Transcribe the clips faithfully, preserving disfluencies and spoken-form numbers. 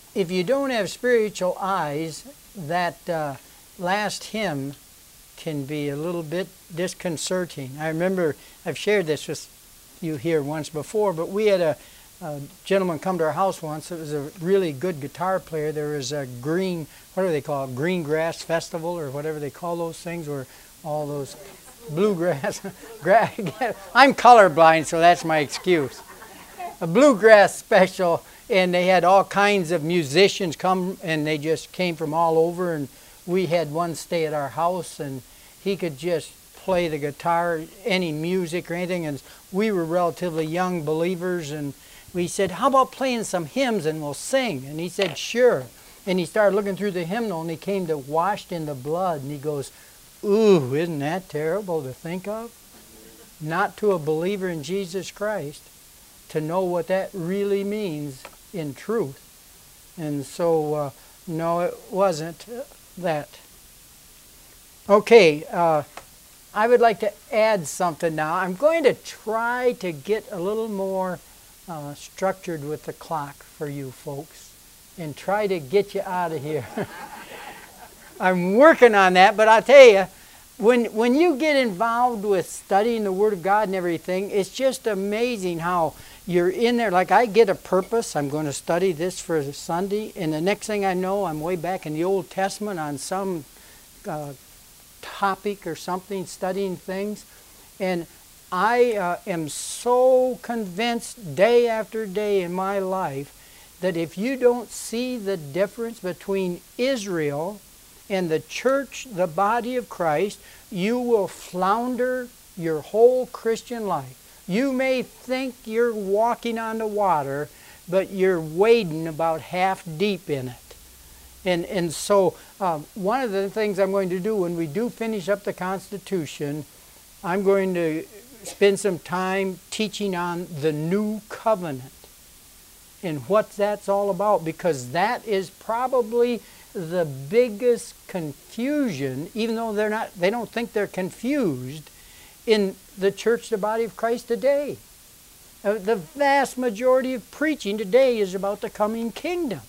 if you don't have spiritual eyes, that uh, last hymn can be a little bit disconcerting. I remember, I've shared this with you here once before, but we had a, a gentleman come to our house once. It was a really good guitar player. There was a green, what do they call it, green grass festival or whatever they call those things, where all those bluegrass, I'm colorblind, so that's my excuse. A bluegrass special, and they had all kinds of musicians come, and they just came from all over, and we had one stay at our house, and he could just play the guitar, any music or anything, and we were relatively young believers, and we said, how about playing some hymns and we'll sing? And he said, sure. And he started looking through the hymnal, and he came to Washed in the Blood, and he goes, ooh, isn't that terrible to think of? Not to a believer in Jesus Christ, to know what that really means in truth. And so, uh, no, it wasn't that. Okay, uh, I would like to add something now. I'm going to try to get a little more uh, structured with the clock for you folks and try to get you out of here. I'm working on that, but I'll tell you, when, when you get involved with studying the Word of God and everything, it's just amazing how you're in there. Like, I get a purpose. I'm going to study this for Sunday, and the next thing I know, I'm way back in the Old Testament on some uh, topic or something, studying things. And I uh, am so convinced day after day in my life that if you don't see the difference between Israel and the church, the body of Christ, you will flounder your whole Christian life. You may think you're walking on the water, but you're wading about half deep in it. And, and so um, one of the things I'm going to do when we do finish up the Constitution, I'm going to spend some time teaching on the New Covenant and what that's all about, because that is probably the biggest confusion, even though they're not, they don't think they're confused, in the church, the body of Christ today. Uh, the vast majority of preaching today is about the coming kingdom.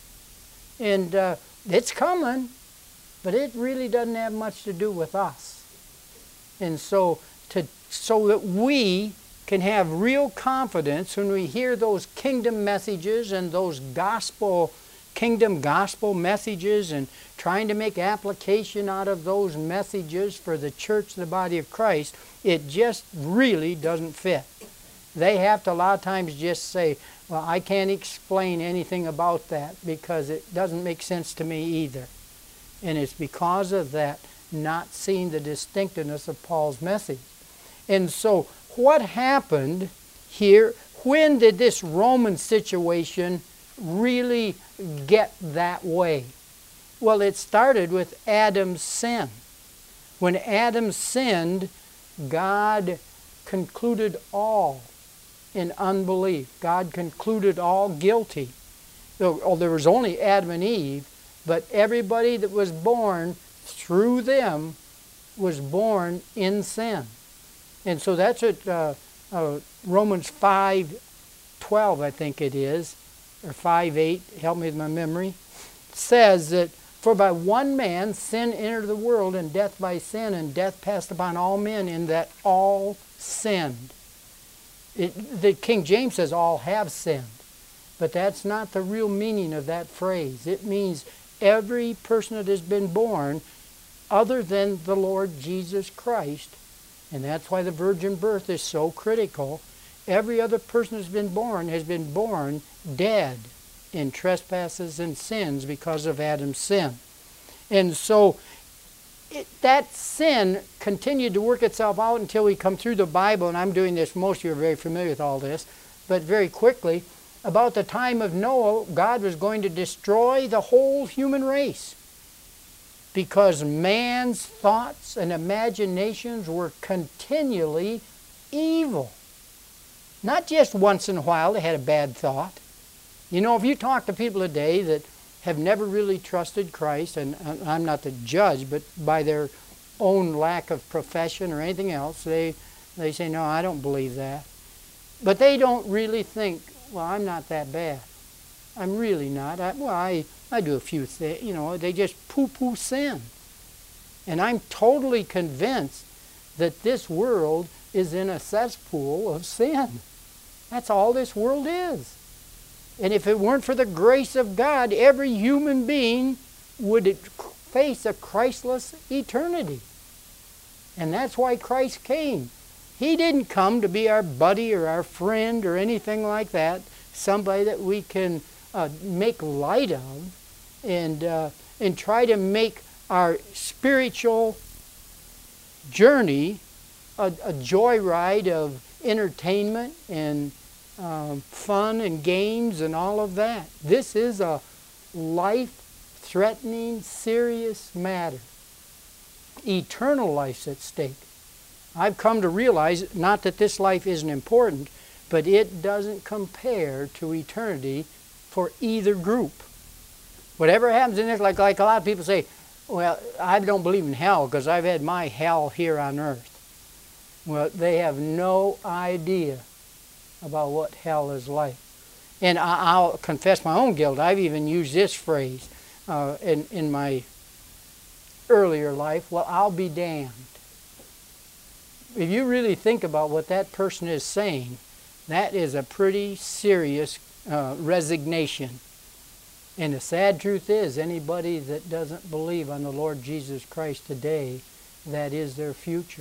And uh, it's coming, but it really doesn't have much to do with us. And so, to, so that we can have real confidence when we hear those kingdom messages and those gospel kingdom gospel messages and trying to make application out of those messages for the church, the body of Christ, it just really doesn't fit. They have to a lot of times just say, well, I can't explain anything about that because it doesn't make sense to me either. And it's because of that, not seeing the distinctiveness of Paul's message. And so what happened here? When did this Roman situation really get that way? Well, it started with Adam's sin. When Adam sinned, God concluded all in unbelief. God concluded all guilty. Oh, there was only Adam and Eve, but everybody that was born through them was born in sin. And so that's what uh, uh, Romans five twelve, I think it is, or five eight, help me with my memory, says that, for by one man sin entered the world, and death by sin, and death passed upon all men, in that all sinned. It, the King James says all have sinned, but that's not the real meaning of that phrase. It means every person that has been born other than the Lord Jesus Christ, and that's why the virgin birth is so critical. Every other person that's been born has been born dead in trespasses and sins because of Adam's sin. And so it, that sin continued to work itself out until we come through the Bible, and I'm doing this, most of you are very familiar with all this, but very quickly, about the time of Noah, God was going to destroy the whole human race because man's thoughts and imaginations were continually evil. Not just once in a while they had a bad thought. You know, if you talk to people today that have never really trusted Christ, and I'm not the judge, but by their own lack of profession or anything else, they, they say, no, I don't believe that. But they don't really think, well, I'm not that bad. I'm really not. I, well, I, I do a few things, you know, they just poo-poo sin. And I'm totally convinced that this world is in a cesspool of sin. That's all this world is. And if it weren't for the grace of God, every human being would face a Christless eternity. And that's why Christ came. He didn't come to be our buddy or our friend or anything like that, somebody that we can uh, make light of and, uh, and try to make our spiritual journey a, a joyride of entertainment and um, fun and games and all of that. This is a life-threatening, serious matter. Eternal life's at stake. I've come to realize not that this life isn't important, but it doesn't compare to eternity for either group. Whatever happens in this, like, like a lot of people say, well, I don't believe in hell because I've had my hell here on earth. Well, they have no idea about what hell is like. And I, I'll confess my own guilt. I've even used this phrase uh, in, in my earlier life, well, I'll be damned. If you really think about what that person is saying, that is a pretty serious uh, resignation. And the sad truth is, anybody that doesn't believe on the Lord Jesus Christ today, that is their future.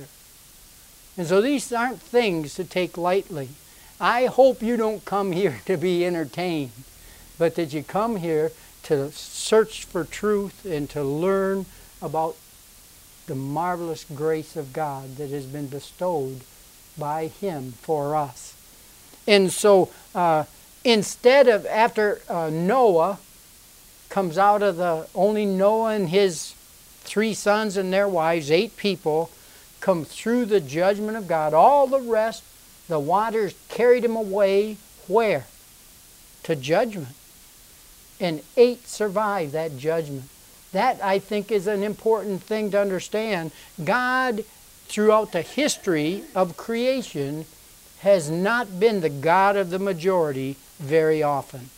And so these aren't things to take lightly. I hope you don't come here to be entertained, but that you come here to search for truth and to learn about the marvelous grace of God that has been bestowed by Him for us. And so uh, instead of, after uh, Noah comes out of the, only Noah and his three sons and their wives, eight people, come through the judgment of God. All the rest, the waters carried them away, where? To judgment. And eight survived that judgment. That, I think, is an important thing to understand. God, throughout the history of creation, has not been the God of the majority very often.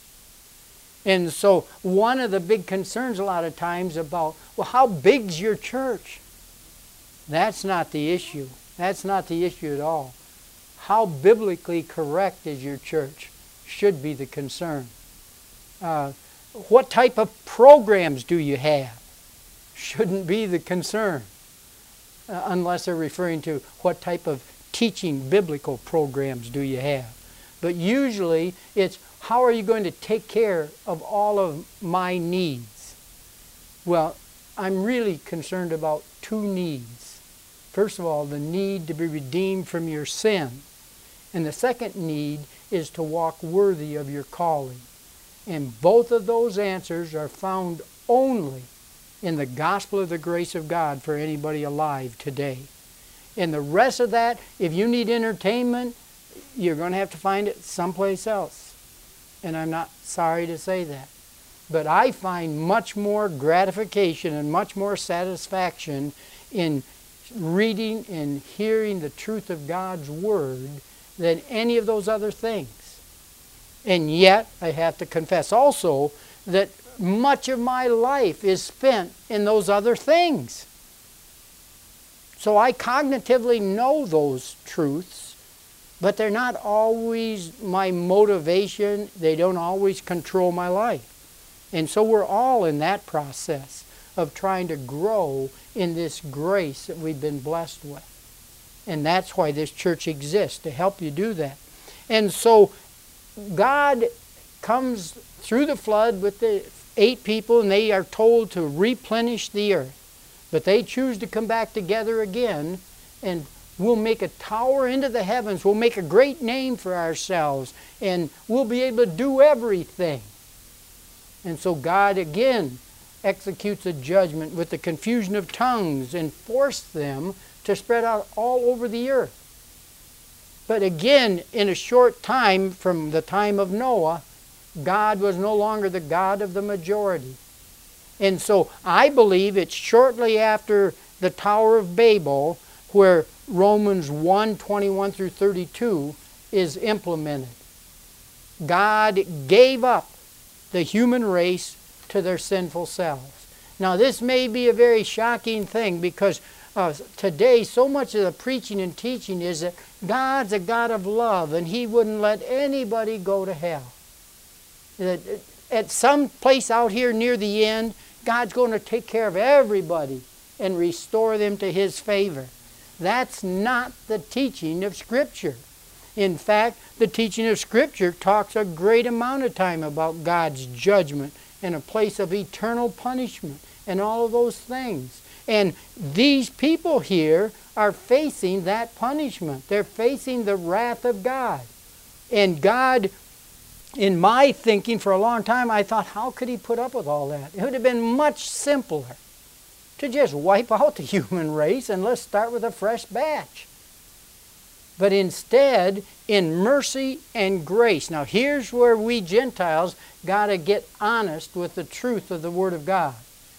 And so one of the big concerns a lot of times about, well, how big's your church? That's not the issue. That's not the issue at all. How biblically correct is your church should be the concern. Uh, what type of programs do you have? Shouldn't be the concern. Uh, unless they're referring to what type of teaching biblical programs do you have. But usually it's, how are you going to take care of all of my needs? Well, I'm really concerned about two needs. First of all, the need to be redeemed from your sin. And the second need is to walk worthy of your calling. And both of those answers are found only in the gospel of the grace of God for anybody alive today. And the rest of that, if you need entertainment, you're going to have to find it someplace else. And I'm not sorry to say that. But I find much more gratification and much more satisfaction in reading and hearing the truth of God's Word than any of those other things. And yet, I have to confess also that much of my life is spent in those other things. So I cognitively know those truths, but they're not always my motivation. They don't always control my life. And so we're all in that process of trying to grow in this grace that we've been blessed with. And that's why this church exists, to help you do that. And so God comes through the flood with the eight people, and they are told to replenish the earth. But they choose to come back together again, and we'll make a tower into the heavens. We'll make a great name for ourselves, and we'll be able to do everything. And so God again executes a judgment with the confusion of tongues and forced them to spread out all over the earth. But again, in a short time from the time of Noah, God was no longer the God of the majority. And so I believe it's shortly after the Tower of Babel where Romans one, twenty-one through thirty-two is implemented. God gave up the human race to their sinful selves. Now this may be a very shocking thing because uh, today so much of the preaching and teaching is that God's a God of love and He wouldn't let anybody go to hell. That at some place out here near the end, God's going to take care of everybody and restore them to His favor. That's not the teaching of Scripture. In fact, the teaching of Scripture talks a great amount of time about God's judgment and a place of eternal punishment and all of those things. And these people here are facing that punishment. They're facing the wrath of God. And God, in my thinking for a long time, I thought, how could He put up with all that? It would have been much simpler to just wipe out the human race and let's start with a fresh batch. But instead, in mercy and grace. Now here's where we Gentiles got to get honest with the truth of the Word of God.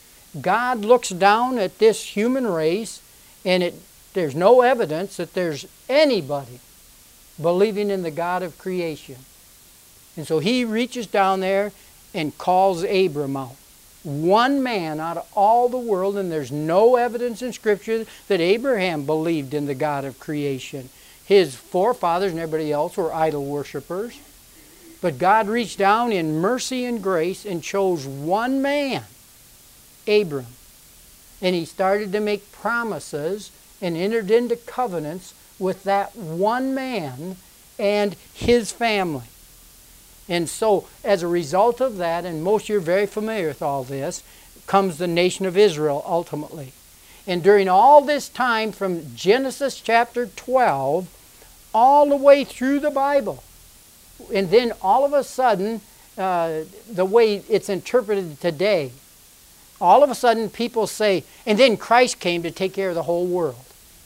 God looks down at this human race, and it, there's no evidence that there's anybody believing in the God of creation. And so He reaches down there and calls Abram out. One man out of all the world, and there's no evidence in Scripture that Abraham believed in the God of creation. His forefathers and everybody else were idol worshippers. But God reached down in mercy and grace and chose one man, Abram. And He started to make promises and entered into covenants with that one man and his family. And so, as a result of that, and most of you are very familiar with all this, comes the nation of Israel ultimately. And during all this time, from Genesis chapter twelve, all the way through the Bible, and then all of a sudden, uh, the way it's interpreted today, all of a sudden people say, and then Christ came to take care of the whole world.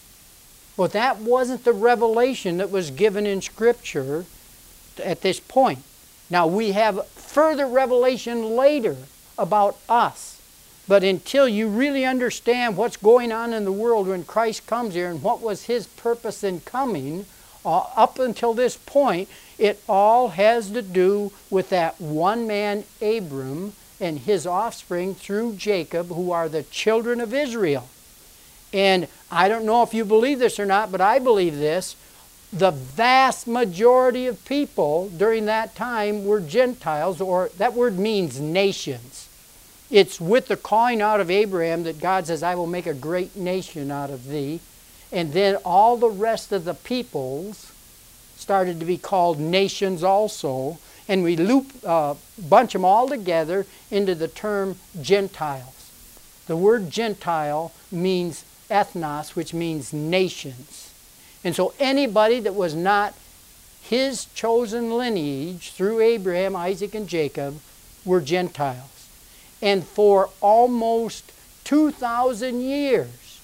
But that wasn't the revelation that was given in Scripture at this point. Now we have further revelation later about us. But until you really understand what's going on in the world when Christ comes here and what was His purpose in coming, uh, up until this point, it all has to do with that one man, Abram, and his offspring through Jacob, who are the children of Israel. And I don't know if you believe this or not, but I believe this. The vast majority of people during that time were Gentiles, or that word means nations. It's with the calling out of Abraham that God says, I will make a great nation out of thee. And then all the rest of the peoples started to be called nations also. And we loop, uh, bunch them all together into the term Gentiles. The word Gentile means ethnos, which means nations. And so anybody that was not His chosen lineage through Abraham, Isaac, and Jacob were Gentiles. And for almost two thousand years,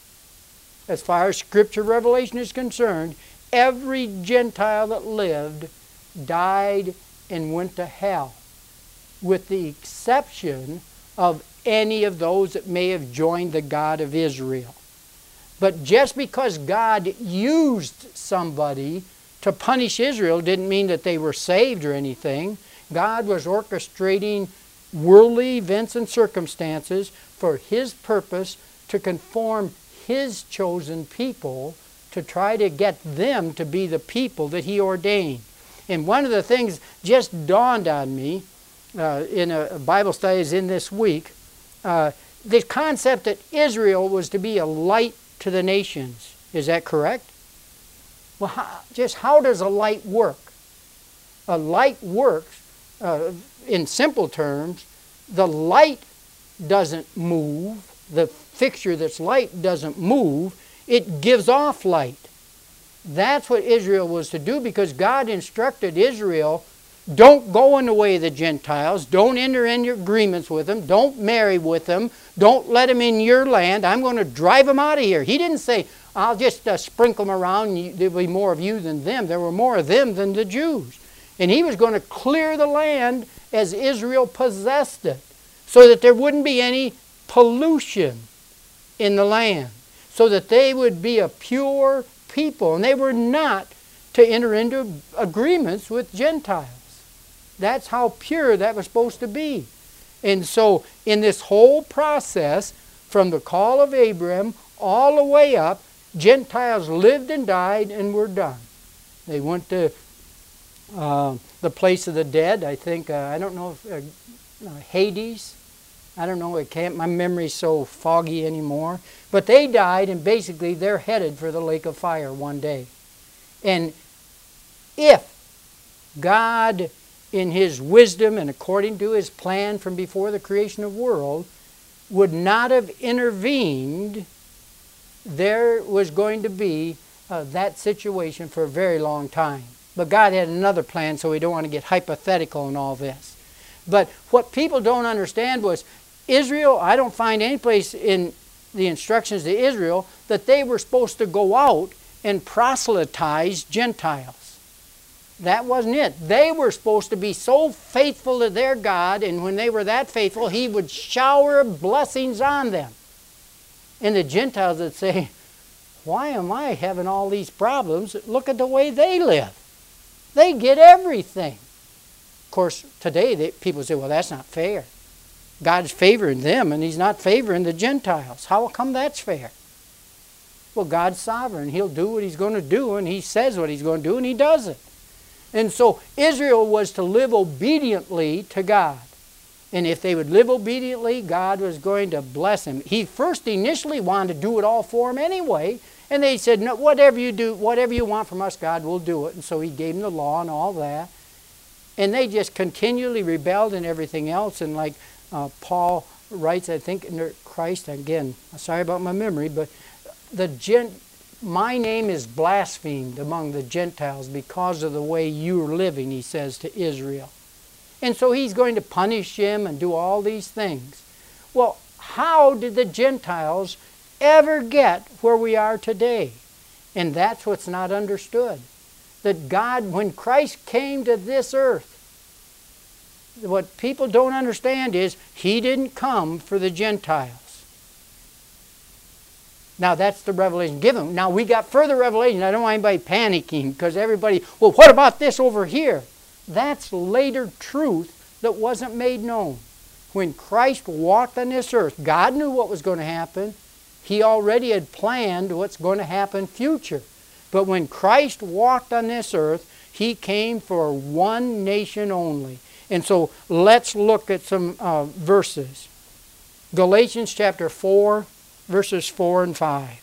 as far as Scripture revelation is concerned, every Gentile that lived died and went to hell, with the exception of any of those that may have joined the God of Israel. But just because God used somebody to punish Israel didn't mean that they were saved or anything. God was orchestrating worldly events and circumstances for His purpose to conform His chosen people to try to get them to be the people that He ordained. And one of the things just dawned on me uh, in a Bible studies in this week, uh, the concept that Israel was to be a light to the nations. Is that correct? Well, how, just how does a light work? A light works, uh, in simple terms, the light doesn't move. The fixture that's light doesn't move. It gives off light. That's what Israel was to do, because God instructed Israel, don't go in the way of the Gentiles. Don't enter into agreements with them. Don't marry with them. Don't let them in your land. I'm going to drive them out of here. He didn't say, I'll just uh, sprinkle them around. There'll be more of you than them. There were more of them than the Jews. And He was going to clear the land as Israel possessed it, so that there wouldn't be any pollution in the land, so that they would be a pure people. And they were not to enter into agreements with Gentiles. That's how pure that was supposed to be. And so in this whole process, from the call of Abraham all the way up, Gentiles lived and died and were done. They went to uh, the place of the dead. I think, uh, I don't know if uh, Hades. I don't know, it can't, my memory's so foggy anymore. But they died, and basically they're headed for the lake of fire one day. And if God, in His wisdom and according to His plan from before the creation of the world, would not have intervened, there was going to be uh, that situation for a very long time. But God had another plan, so we don't want to get hypothetical in all this. But what people don't understand was Israel, I don't find any place in the instructions to Israel that they were supposed to go out and proselytize Gentiles. That wasn't it. They were supposed to be so faithful to their God, and when they were that faithful, He would shower blessings on them. And the Gentiles would say, why am I having all these problems? Look at the way they live. They get everything. Of course, today they, people say, well, that's not fair. God's favoring them, and He's not favoring the Gentiles. How come that's fair? Well, God's sovereign. He'll do what He's going to do, and He says what He's going to do, and He does it. And so Israel was to live obediently to God. And if they would live obediently, God was going to bless them. He first initially wanted to do it all for them anyway, and they said, no, whatever you do, whatever you want from us, God, we'll do it. And so He gave them the law and all that. And they just continually rebelled and everything else, and like Uh, Paul writes, I think, in Christ, again, sorry about my memory, but the gent, my name is blasphemed among the Gentiles because of the way you're living, he says to Israel. And so He's going to punish him and do all these things. Well, how did the Gentiles ever get where we are today? And that's what's not understood. That God, when Christ came to this earth, what people don't understand is He didn't come for the Gentiles. Now that's the revelation given. Now we got further revelation. I don't want anybody panicking because everybody, well, what about this over here? That's later truth that wasn't made known. When Christ walked on this earth, God knew what was going to happen. He already had planned what's going to happen future. But when Christ walked on this earth, He came for one nation only. And so let's look at some uh, verses. Galatians chapter four, verses four and five.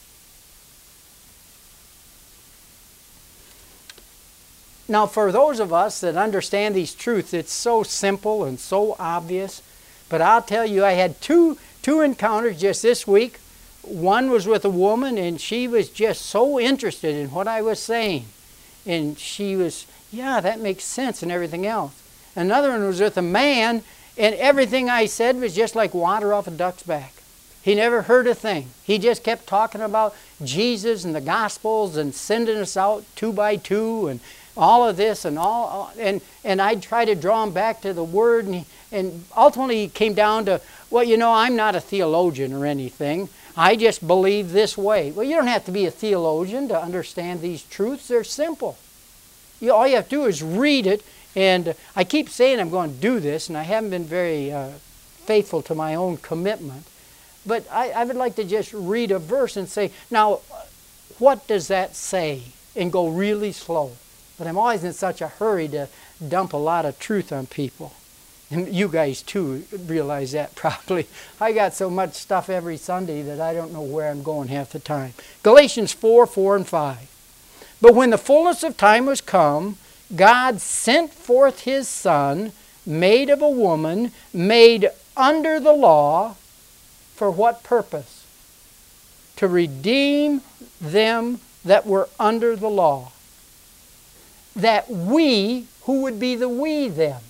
Now for those of us that understand these truths, it's so simple and so obvious. But I'll tell you, I had two, two encounters just this week. One was with a woman, and she was just so interested in what I was saying. And she was, yeah, that makes sense and everything else. Another one was with a man, and everything I said was just like water off a duck's back. He never heard a thing. He just kept talking about Jesus and the Gospels and sending us out two by two and all of this and all. And, and I'd try to draw him back to the Word, and, he, and ultimately he came down to, well, you know, I'm not a theologian or anything. I just believe this way. Well, you don't have to be a theologian to understand these truths. They're simple. You, all you have to do is read it. And I keep saying I'm going to do this, and I haven't been very uh, faithful to my own commitment. But I, I would like to just read a verse and say, now, what does that say? And go really slow. But I'm always in such a hurry to dump a lot of truth on people. And you guys, too, realize that probably. I got so much stuff every Sunday that I don't know where I'm going half the time. Galatians four, four and five. But when the fullness of time was come, God sent forth His Son, made of a woman, made under the law, for what purpose? To redeem them that were under the law. That we, who would be the we then?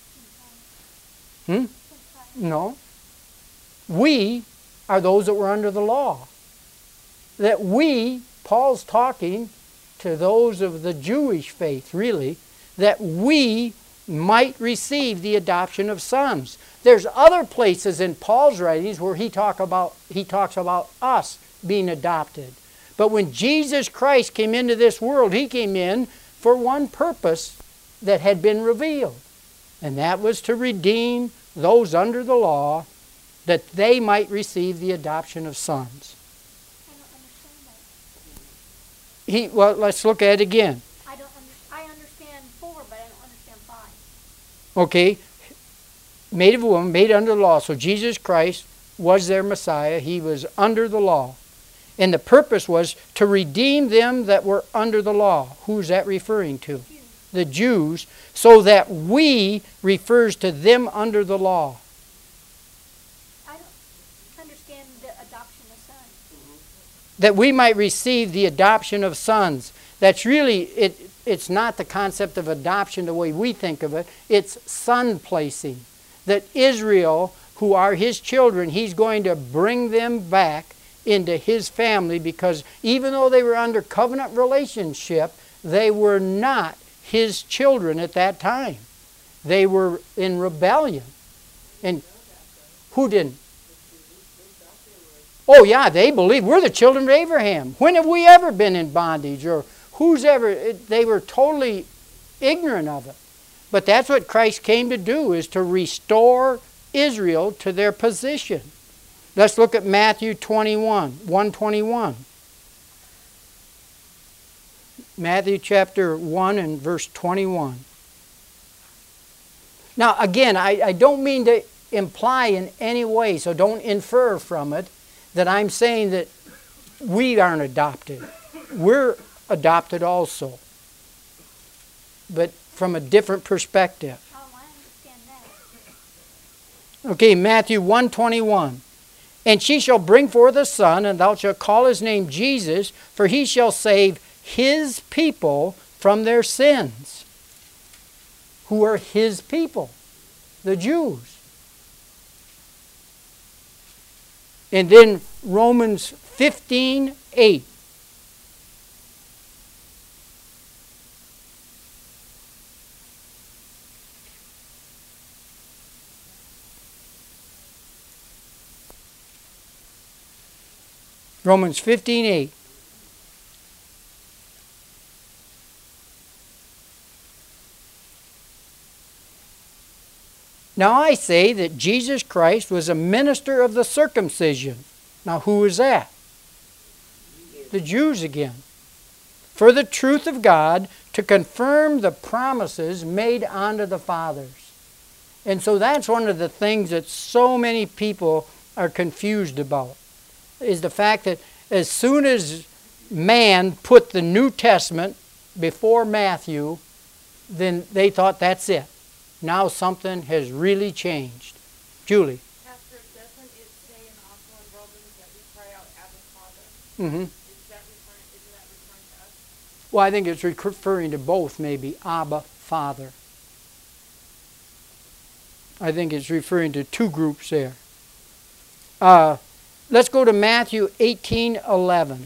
Hmm? No. We are those that were under the law. That we, Paul's talking to those of the Jewish faith, really, that we might receive the adoption of sons. There's other places in Paul's writings where he talk about he talks about us being adopted. But when Jesus Christ came into this world, He came in for one purpose that had been revealed. And that was to redeem those under the law, that they might receive the adoption of sons. I don't understand that. He, well, let's look at it again. I don't. Under, I understand four, but I don't understand five. Okay, made of a woman, made under the law. So Jesus Christ was their Messiah. He was under the law. And the purpose was to redeem them that were under the law. Who's that referring to? Jews. The Jews. So that we refers to them under the law. I don't understand the adoption of sons. That we might receive the adoption of sons. That's really, it. it's not the concept of adoption the way we think of it. It's son placing. That Israel, who are his children, he's going to bring them back into his family, because even though they were under covenant relationship, they were not his children at that time. They were in rebellion. And who didn't? Oh yeah, they believe we're the children of Abraham. When have we ever been in bondage? Or who's ever, it, they were totally ignorant of it. But that's what Christ came to do, is to restore Israel to their position. Let's look at Matthew twenty-one, one twenty-one. Matthew chapter one and verse twenty-one. Now again, I, I don't mean to imply in any way, so don't infer from it, that I'm saying that we aren't adopted. We're adopted also, but from a different perspective. Oh, I understand that. Okay, Matthew one twenty-one. And she shall bring forth a son, and thou shalt call his name Jesus, for he shall save his people from their sins. Who are his people? The Jews. And then Romans fifteen eight. Romans fifteen eight. Now I say that Jesus Christ was a minister of the circumcision. Now who is that? The Jews again. For the truth of God, to confirm the promises made unto the fathers. And so that's one of the things that so many people are confused about, is the fact that as soon as man put the New Testament before Matthew, then they thought that's it. Now something has really changed. Julie. Pastor, doesn't it say in also in Romans that we cry out, Abba, Father? Mm-hmm. Is that referring, isn't that referring to us? Well, I think it's referring to both, maybe. Abba, Father. I think it's referring to two groups there. Uh, let's go to Matthew eighteen eleven.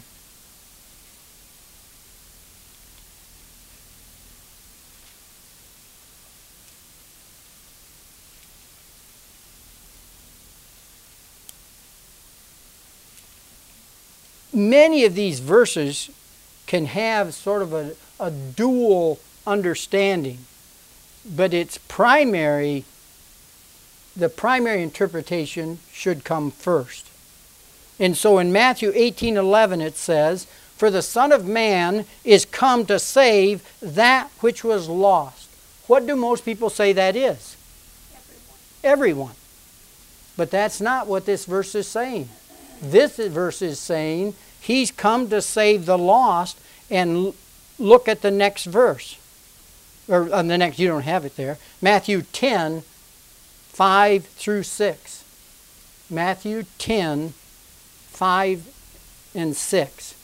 Many of these verses can have sort of a, a dual understanding, but its primary, the primary interpretation should come first. And so in Matthew eighteen eleven it says, "For the Son of Man is come to save that which was lost." What do most people say that is? Everyone. Everyone. But that's not what this verse is saying. This verse is saying he's come to save the lost. And look at the next verse. Or on the next, you don't have it there. Matthew ten, five through six. Matthew ten, five and six.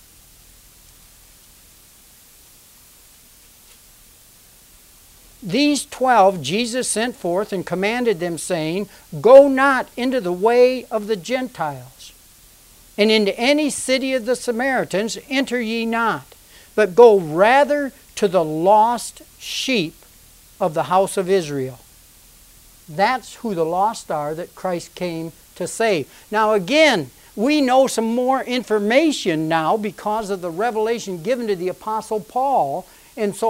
These twelve Jesus sent forth and commanded them, saying, "Go not into the way of the Gentiles, and into any city of the Samaritans enter ye not, but go rather to the lost sheep of the house of Israel." That's who the lost are that Christ came to save. Now again, we know some more information now because of the revelation given to the Apostle Paul. And so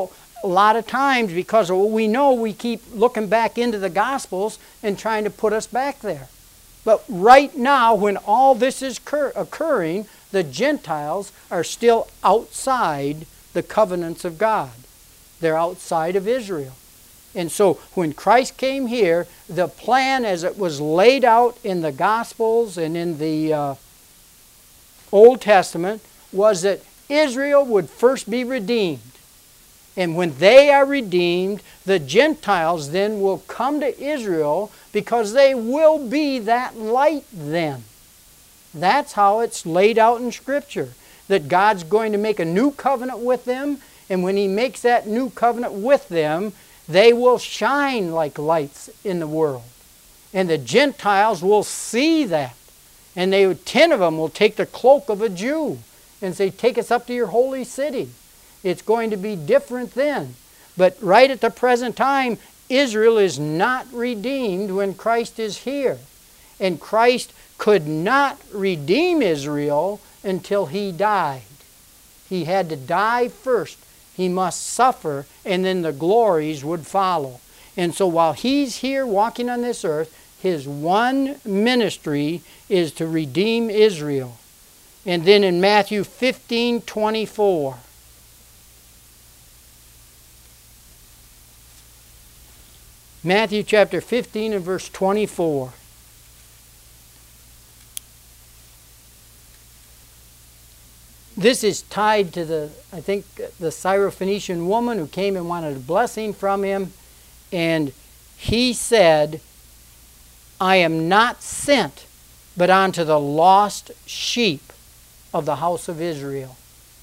a lot of times, because of what we know, we keep looking back into the Gospels and trying to put us back there. But right now, when all this is cur- occurring, the Gentiles are still outside the covenants of God. They're outside of Israel. And so when Christ came here, the plan as it was laid out in the Gospels and in the uh, Old Testament was that Israel would first be redeemed. And when they are redeemed, the Gentiles then will come to Israel because they will be that light then. That's how it's laid out in Scripture, that God's going to make a new covenant with them, and when He makes that new covenant with them, they will shine like lights in the world. And the Gentiles will see that. And they, ten of them will take the cloak of a Jew and say, take us up to your holy city. It's going to be different then. But right at the present time, Israel is not redeemed when Christ is here. And Christ could not redeem Israel until He died. He had to die first. He must suffer, and then the glories would follow. And so while He's here walking on this earth, His one ministry is to redeem Israel. And then in Matthew fifteen twenty-four, Matthew chapter fifteen and verse twenty-four. This is tied to the, I think, the Syrophoenician woman who came and wanted a blessing from Him. And He said, I am not sent, but unto the lost sheep of the house of Israel.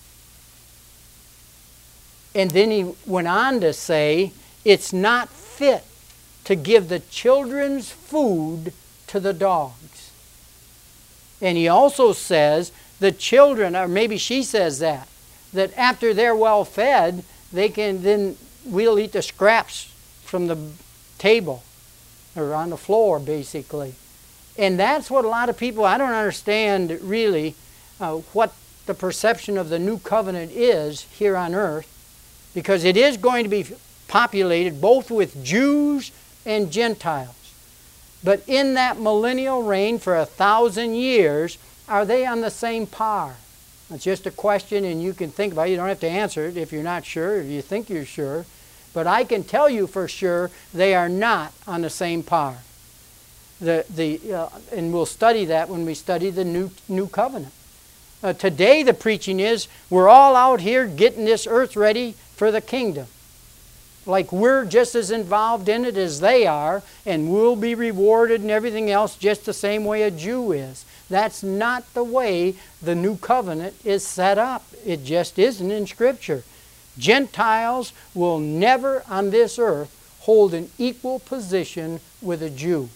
And then He went on to say, it's not fit to give the children's food to the dogs. And He also says, the children, or maybe she says that, that after they're well fed, they can then, we'll eat the scraps from the table, or on the floor, basically. And that's what a lot of people, I don't understand really uh, what the perception of the new covenant is here on earth, because it is going to be populated both with Jews and Gentiles. But in that millennial reign for a thousand years, are they on the same par? It's just a question, and you can think about it. You don't have to answer it if you're not sure, if you think you're sure. But I can tell you for sure they are not on the same par. The, the, uh, and we'll study that when we study the new, new covenant. Uh, today the preaching is, we're all out here getting this earth ready for the kingdom. Like we're just as involved in it as they are, and we'll be rewarded and everything else just the same way a Jew is. That's not the way the new covenant is set up. It just isn't in Scripture. Gentiles will never on this earth hold an equal position with a Jew.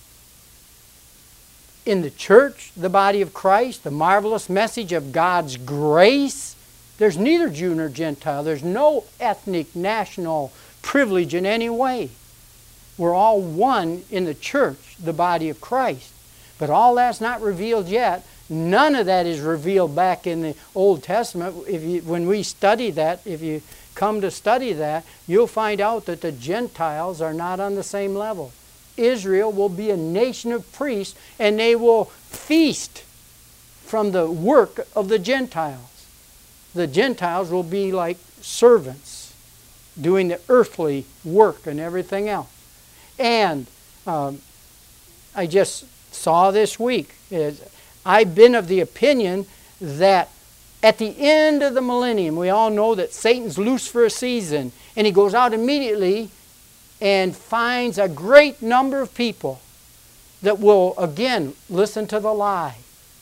In the church, the body of Christ, the marvelous message of God's grace, there's neither Jew nor Gentile. There's no ethnic, national privilege in any way. We're all one in the church, the body of Christ. But all that's not revealed yet. None of that is revealed back in the Old Testament. If you, when we study that, if you come to study that, you'll find out that the Gentiles are not on the same level. Israel will be a nation of priests, and they will feast from the work of the Gentiles. The Gentiles will be like servants, doing the earthly work and everything else. And um, I just saw this week, is I've been of the opinion that at the end of the millennium, we all know that Satan's loose for a season, and he goes out immediately and finds a great number of people that will, again, listen to the lie.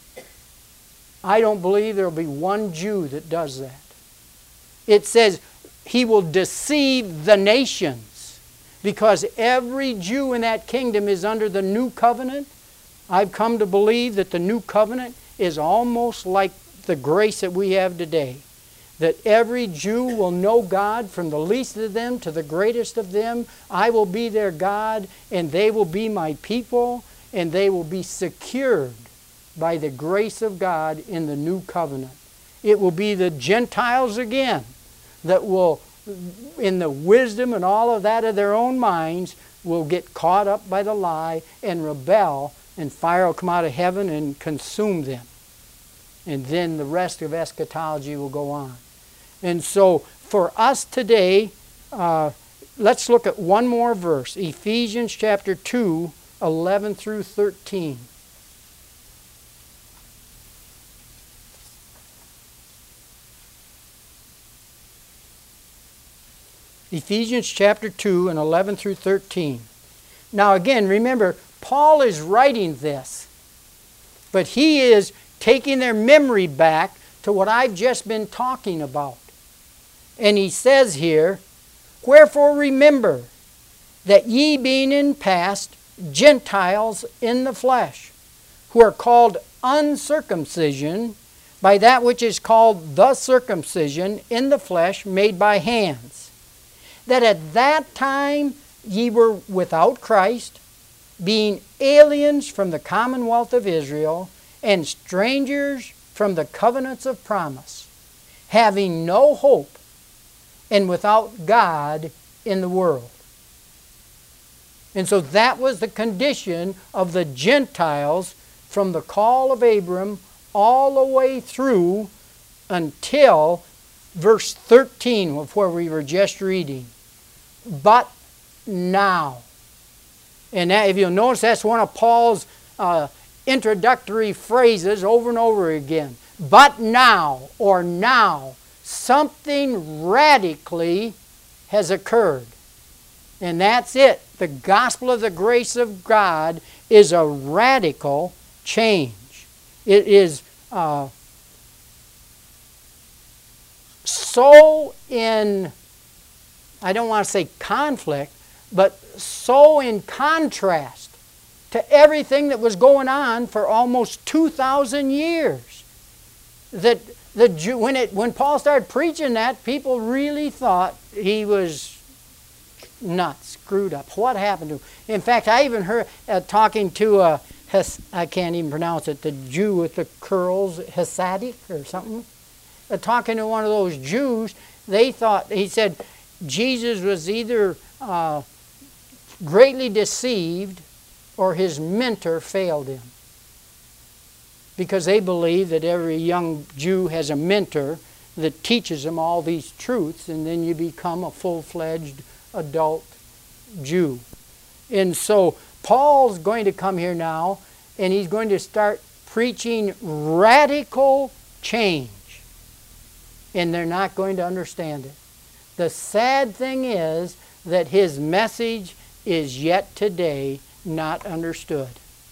I don't believe there will be one Jew that does that. It says he will deceive the nations, because every Jew in that kingdom is under the new covenant. I've come to believe that the new covenant is almost like the grace that we have today. That every Jew will know God, from the least of them to the greatest of them. I will be their God, and they will be my people, and they will be secured by the grace of God in the new covenant. It will be the Gentiles again that will in the wisdom and all of that of their own minds, will get caught up by the lie and rebel, and fire will come out of heaven and consume them. And then the rest of eschatology will go on. And so for us today, uh, let's look at one more verse. Ephesians chapter two, eleven through thirteen. Ephesians chapter two and eleven through thirteen. Now again, remember, Paul is writing this, but he is taking their memory back to what I've just been talking about. And he says here, "Wherefore remember that ye being in past Gentiles in the flesh, who are called uncircumcision by that which is called the circumcision in the flesh made by hands, that at that time ye were without Christ, being aliens from the commonwealth of Israel, and strangers from the covenants of promise, having no hope, and without God in the world." And so that was the condition of the Gentiles from the call of Abram all the way through until verse thirteen, of where we were just reading. But now. And that, if you'll notice, that's one of Paul's uh, introductory phrases over and over again. But now, or now, something radically has occurred. And that's it. The gospel of the grace of God is a radical change. It is uh, so in, I don't want to say conflict, but so in contrast to everything that was going on for almost two thousand years that the Jew, when it when Paul started preaching that, people really thought he was nuts, screwed up. What happened to him? In fact, I even heard uh, talking to a Hes, I can't even pronounce it, the Jew with the curls, Hasidic or something. Uh, talking to one of those Jews, they thought, he said, Jesus was either uh, greatly deceived or his mentor failed him. Because they believe that every young Jew has a mentor that teaches them all these truths, and then you become a full-fledged adult Jew. And so Paul's going to come here now, and he's going to start preaching radical change. And they're not going to understand it. The sad thing is that his message is yet today not understood.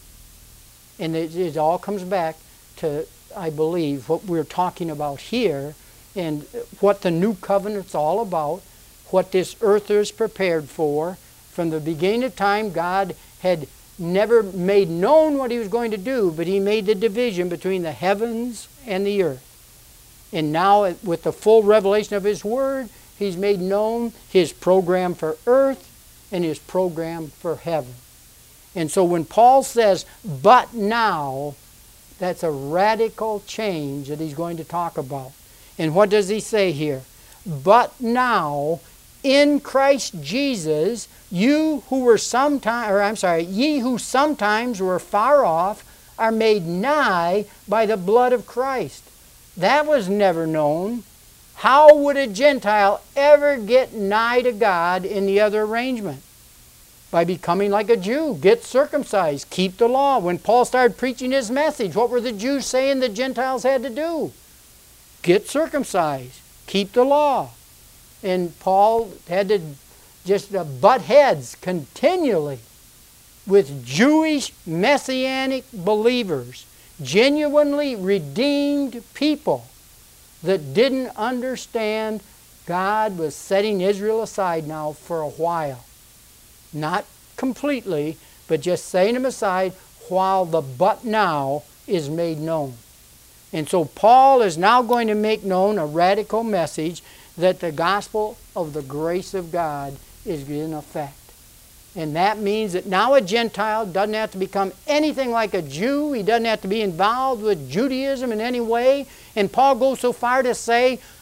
And it, it all comes back to, I believe, what we're talking about here and what the new covenant's all about, what this earth is prepared for. From the beginning of time, God had never made known what he was going to do, but he made the division between the heavens and the earth. And now, with the full revelation of his word, he's made known his program for earth and his program for heaven. And so when Paul says, but now, that's a radical change that he's going to talk about. And what does he say here? But now, in Christ Jesus, you who were sometime, or I'm sorry, ye who sometimes were far off, are made nigh by the blood of Christ. That was never known. How would a Gentile ever get nigh to God in the other arrangement? By becoming like a Jew. Get circumcised. Keep the law. When Paul started preaching his message, what were the Jews saying the Gentiles had to do? Get circumcised. Keep the law. And Paul had to just uh, butt heads continually with Jewish Messianic believers, genuinely redeemed people that didn't understand God was setting Israel aside now for a while. Not completely, but just setting them aside while the but now is made known. And so Paul is now going to make known a radical message that the gospel of the grace of God is in effect. And that means that now a Gentile doesn't have to become anything like a Jew. He doesn't have to be involved with Judaism in any way. And Paul goes so far to say,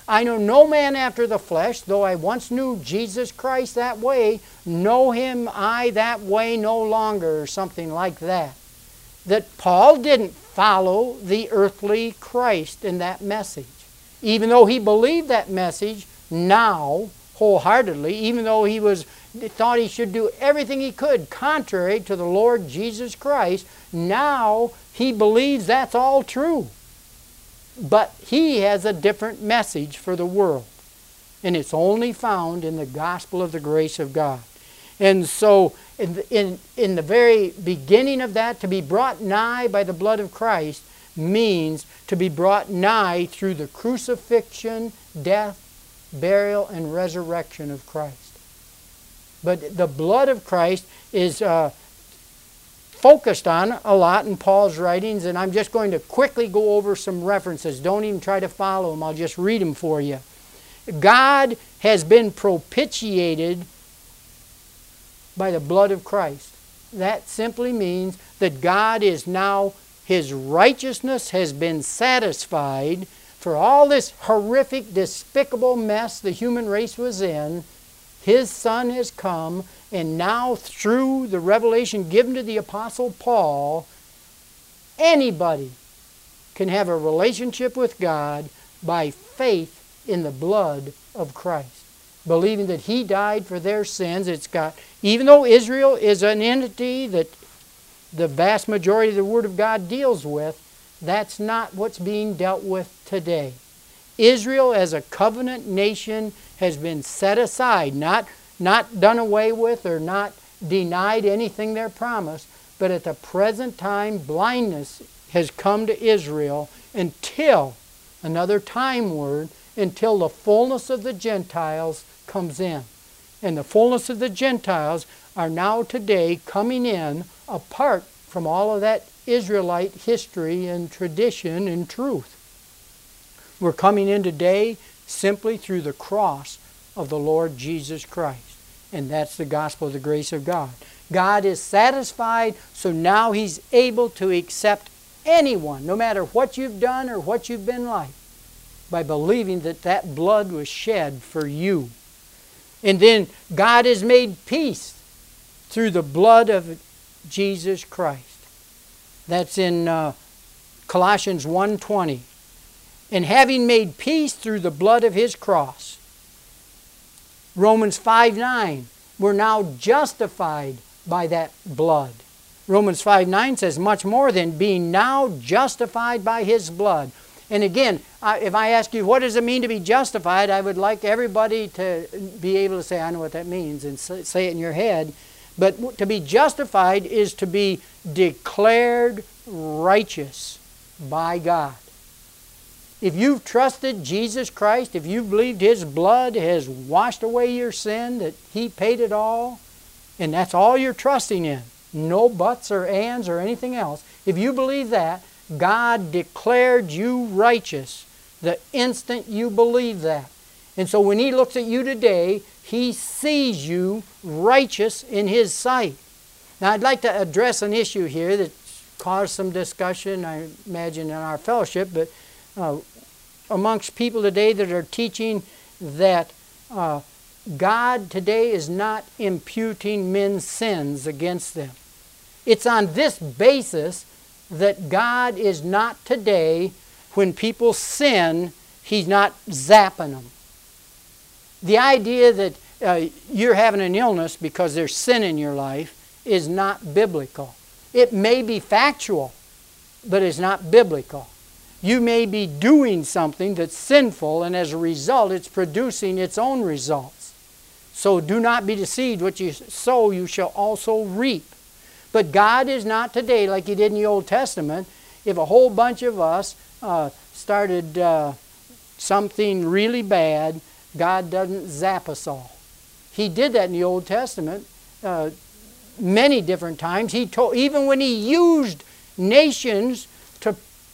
I know no man after the flesh, though I once knew Jesus Christ that way, know him I that way no longer, or something like that. That Paul didn't follow the earthly Christ in that message. Even though he believed that message now wholeheartedly, even though he was thought he should do everything he could contrary to the Lord Jesus Christ, now he believes that's all true. But he has a different message for the world. And it's only found in the gospel of the grace of God. And so in the, in, in the very beginning of that, to be brought nigh by the blood of Christ means to be brought nigh through the crucifixion, death, burial, and resurrection of Christ. But the blood of Christ is uh, focused on a lot in Paul's writings, and I'm just going to quickly go over some references. Don't even try to follow them. I'll just read them for you. God has been propitiated by the blood of Christ. That simply means that God is now, His righteousness has been satisfied for all this horrific, despicable mess the human race was in. His Son has come, and now through the revelation given to the Apostle Paul, anybody can have a relationship with God by faith in the blood of Christ. Believing that He died for their sins. It's got, even though Israel is an entity that the vast majority of the Word of God deals with, that's not what's being dealt with today. Israel as a covenant nation has been set aside, not, not done away with or not denied anything they're promised, but at the present time blindness has come to Israel until, another time word, until the fullness of the Gentiles comes in. And the fullness of the Gentiles are now today coming in apart from all of that Israelite history and tradition and truth. We're coming in today simply through the cross of the Lord Jesus Christ. And that's the gospel of the grace of God. God is satisfied, so now He's able to accept anyone, no matter what you've done or what you've been like, by believing that that blood was shed for you. And then God has made peace through the blood of Jesus Christ. That's in uh, Colossians one twenty. And having made peace through the blood of His cross. Romans five nine. We're now justified by that blood. Romans five nine says, much more than being now justified by His blood. And again, if I ask you, what does it mean to be justified? I would like everybody to be able to say, I know what that means, and say it in your head. But to be justified is to be declared righteous by God. If you've trusted Jesus Christ, if you've believed His blood has washed away your sin, that He paid it all, and that's all you're trusting in, no buts or ands or anything else, if you believe that, God declared you righteous the instant you believe that. And so when He looks at you today, He sees you righteous in His sight. Now I'd like to address an issue here that caused some discussion, I imagine, in our fellowship, but uh, amongst people today that are teaching that uh, God today is not imputing men's sins against them. It's on this basis that God is not today, when people sin, He's not zapping them. The idea that uh, you're having an illness because there's sin in your life is not biblical. It may be factual, but it's not biblical. You may be doing something that's sinful, and as a result, it's producing its own results. So do not be deceived. What you sow, you shall also reap. But God is not today, like He did in the Old Testament. If a whole bunch of us uh, started uh, something really bad, God doesn't zap us all. He did that in the Old Testament uh, many different times. He told, even when He used nations to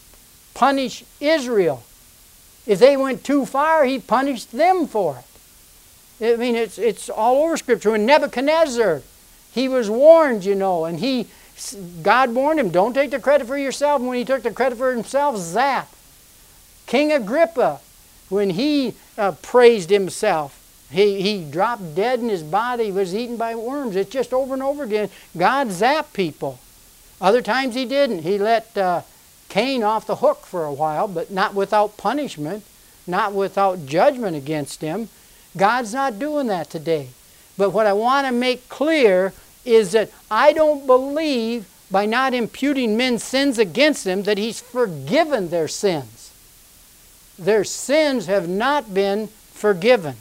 punish Israel, if they went too far, He punished them for it. I mean, it's, it's all over Scripture. When Nebuchadnezzar, he was warned, you know, and he, God warned him, don't take the credit for yourself. And when he took the credit for himself, zap. King Agrippa, when he uh, praised himself. He, he dropped dead and his body was eaten by worms. It's just over and over again. God zapped people. Other times he didn't. He let uh, Cain off the hook for a while, but not without punishment, not without judgment against him. God's not doing that today. But what I want to make clear is that I don't believe by not imputing men's sins against them that he's forgiven their sins. Their sins have not been forgiven.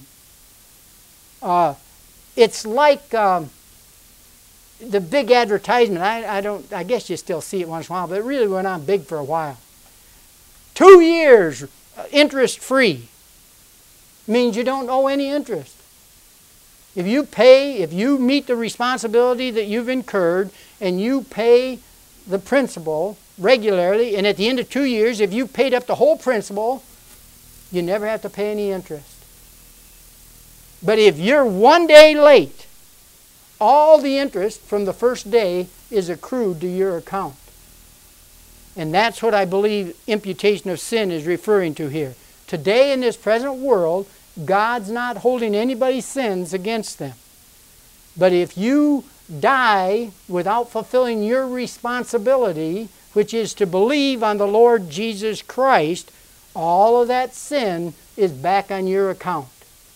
Uh, it's like um, the big advertisement. I, I don't. I guess you still see it once in a while, but it really went on big for a while. Two years uh, interest free means you don't owe any interest. If you pay, if you meet the responsibility that you've incurred and you pay the principal regularly, and at the end of two years, if you paid up the whole principal, you never have to pay any interest. But if you're one day late, all the interest from the first day is accrued to your account. And that's what I believe imputation of sin is referring to here. Today in this present world, God's not holding anybody's sins against them. But if you die without fulfilling your responsibility, which is to believe on the Lord Jesus Christ, all of that sin is back on your account.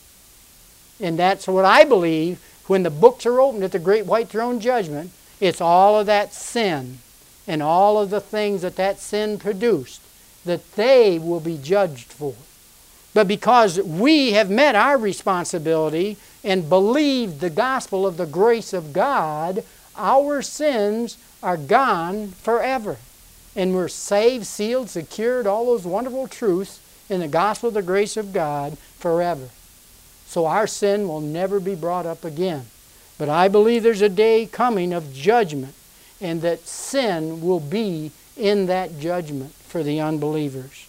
And that's what I believe when the books are opened at the great white throne judgment. It's all of that sin and all of the things that that sin produced that they will be judged for. But because we have met our responsibility and believed the gospel of the grace of God, our sins are gone forever. And we're saved, sealed, secured, all those wonderful truths in the gospel of the grace of God forever. So our sin will never be brought up again. But I believe there's a day coming of judgment, and that sin will be in that judgment for the unbelievers.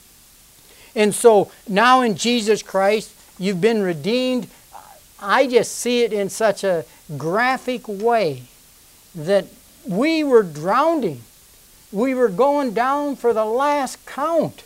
And so now in Jesus Christ, you've been redeemed. I just see it in such a graphic way that we were drowning. We were going down for the last count.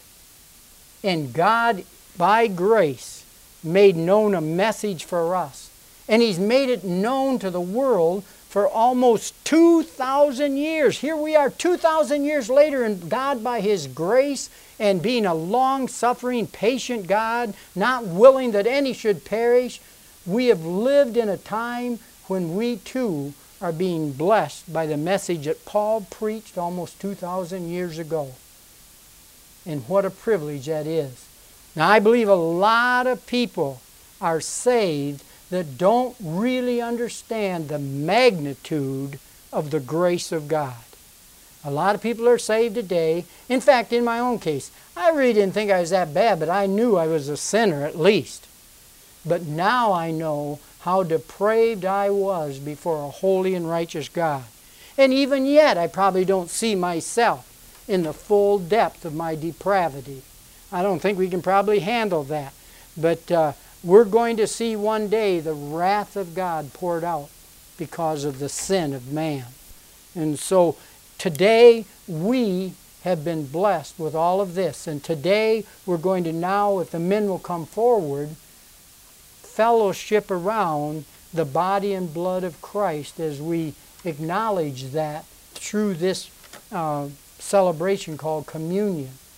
And God, by grace, made known a message for us. And He's made it known to the world for almost two thousand years. Here we are two thousand years later, and God, by His grace and being a long-suffering, patient God, not willing that any should perish, we have lived in a time when we too are being blessed by the message that Paul preached almost two thousand years ago. And what a privilege that is. Now, I believe a lot of people are saved that don't really understand the magnitude of the grace of God. A lot of people are saved today. In fact, in my own case, I really didn't think I was that bad, but I knew I was a sinner at least. But now I know how depraved I was before a holy and righteous God. And even yet, I probably don't see myself in the full depth of my depravity. I don't think we can probably handle that. But uh, we're going to see one day the wrath of God poured out because of the sin of man. And so today we have been blessed with all of this. And today we're going to now, if the men will come forward, fellowship around the body and blood of Christ as we acknowledge that through this uh, celebration called communion.